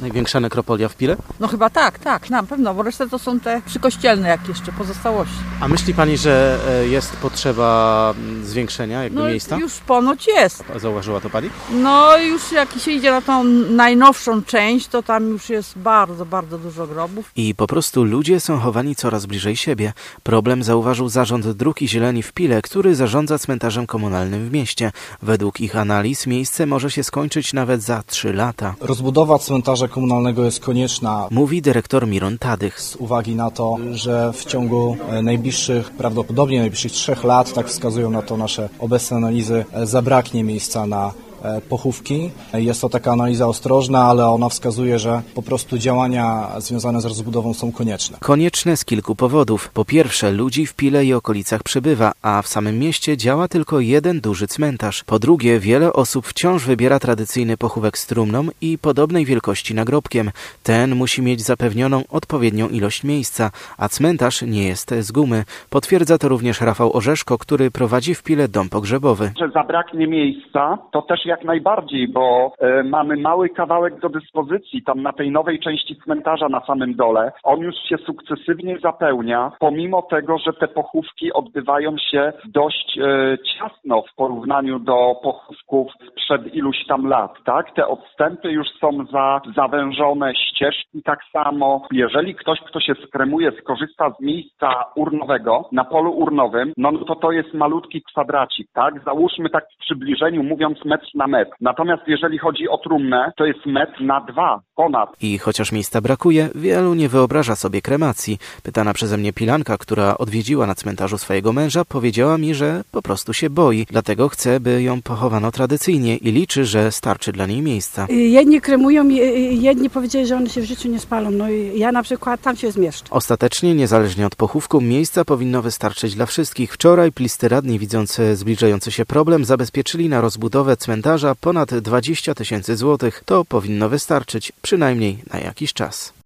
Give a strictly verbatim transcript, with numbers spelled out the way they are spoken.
Największa nekropolia w Pile? No chyba tak, tak, na pewno, bo resztę to są te przykościelne jak jeszcze pozostałości. A myśli Pani, że jest potrzeba zwiększenia jakby no, miejsca? Już ponoć jest. Zauważyła to Pani? No już jak się idzie na tą najnowszą część, to tam już jest bardzo, bardzo dużo grobów. I po prostu ludzie są chowani coraz bliżej siebie. Problem zauważył Zarząd Dróg i Zieleni w Pile, który zarządza cmentarzem komunalnym w mieście. Według ich analiz miejsce może się skończyć nawet za trzy lata. Rozbudowa cmentarza komunalnego jest konieczna, mówi dyrektor Miron Tadych. Z uwagi na to, że w ciągu najbliższych, prawdopodobnie najbliższych trzech lat, tak wskazują na to nasze obecne analizy, zabraknie miejsca na pochówki. Jest to taka analiza ostrożna, ale ona wskazuje, że po prostu działania związane z rozbudową są konieczne. Konieczne z kilku powodów. Po pierwsze, ludzi w Pile i okolicach przybywa, a w samym mieście działa tylko jeden duży cmentarz. Po drugie, wiele osób wciąż wybiera tradycyjny pochówek z trumną i podobnej wielkości nagrobkiem. Ten musi mieć zapewnioną odpowiednią ilość miejsca, a cmentarz nie jest z gumy. Potwierdza to również Rafał Orzeszko, który prowadzi w Pile dom pogrzebowy. Że zabraknie miejsca, to też jak najbardziej, bo y, mamy mały kawałek do dyspozycji tam na tej nowej części cmentarza na samym dole. On już się sukcesywnie zapełnia, pomimo tego, że te pochówki odbywają się dość y, ciasno w porównaniu do pochówków sprzed iluś tam lat, tak? Te odstępy już są za, zawężone, ścieżki tak samo. Jeżeli ktoś, kto się skremuje, skorzysta z miejsca urnowego na polu urnowym, no to to jest malutki kwadracik, tak? Załóżmy tak w przybliżeniu, mówiąc metr na metr. Natomiast jeżeli chodzi o trumnę, to jest metr na dwa, ponad. I chociaż miejsca brakuje, wielu nie wyobraża sobie kremacji. Pytana przeze mnie Pilanka, która odwiedziła na cmentarzu swojego męża, powiedziała mi, że po prostu się boi. Dlatego chce, by ją pochowano tradycyjnie i liczy, że starczy dla niej miejsca. Jedni kremują, jedni powiedzieli, że one się w życiu nie spalą. No i ja na przykład tam się zmieszczę. Ostatecznie, niezależnie od pochówku, miejsca powinno wystarczyć dla wszystkich. Wczoraj plisty radni, widząc zbliżający się problem, zabezpieczyli na rozbudowę cmentarza ponad dwadzieścia tysięcy złotych. To powinno wystarczyć, przynajmniej na jakiś czas.